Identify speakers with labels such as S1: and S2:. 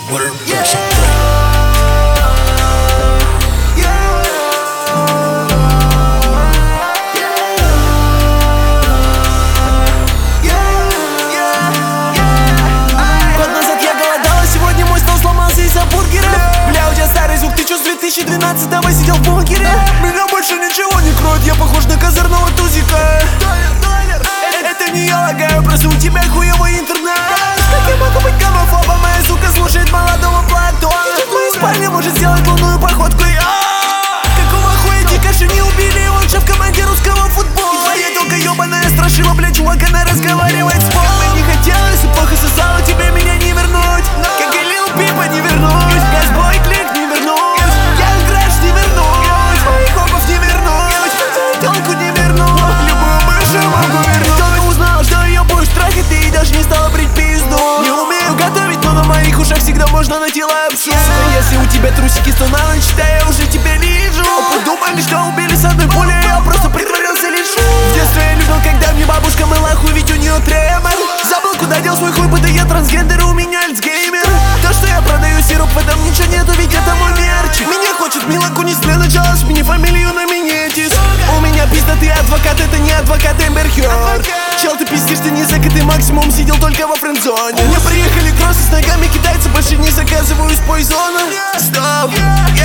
S1: Бля, у тебя старый звук, ты чё с 2012-го сидел в бункере? Меня больше ничего не кроет, я похож на козырного тузика. Это не я лагаю, просто у тебя хуёвый интернет. Как я могу быть гомофобом, моя сука слушает молодого Платона. В моей спальне может сделать лунную походку, какого хуя Дикаша не убили, он шеф команде русского футбола. Твоя тёлка ёбаная страшила, бля, чувак, она разговаривает с полом. Мне не хотелось и плохо сосала, тебе меня не вернуть. Как и Лил Пипа не вернусь, Газбой Клик не вернусь, Янг Грэш не вернусь, моих копов не вернусь, тёлку не вернусь, любую бывшую могу вернуть. Только узнала, что её будешь трахать, ты и даже не стала брить пизду. Не умею готовить, но на моих ушах всегда можно найти лапшу. Сука, если у тебя трусики, то на ночь, да я уже тебя вижу. Подумали, что убили с одной пулей, я просто притворился лишь. В детстве я любил, когда мне бабушка мыла хуй, ведь у неё тремор. Забыл, куда дел свой хуй, будто я трансгендер, у меня альцгеймер. То, что я продаю сироп, в этом ничего нету, ведь это мой мерчик. Меня хочет Мила Кунис для начала, смени фамилию на Минетис. У меня пиздатый адвокат, это не адвокат Эмбер Хёрд. Чел, ты пиздишь, ты не зэк, ты максимум сидел только во френдзоне. Мне приехали кроссы с ногами китайцы, больше не заказываю из Пойзона. Стоп,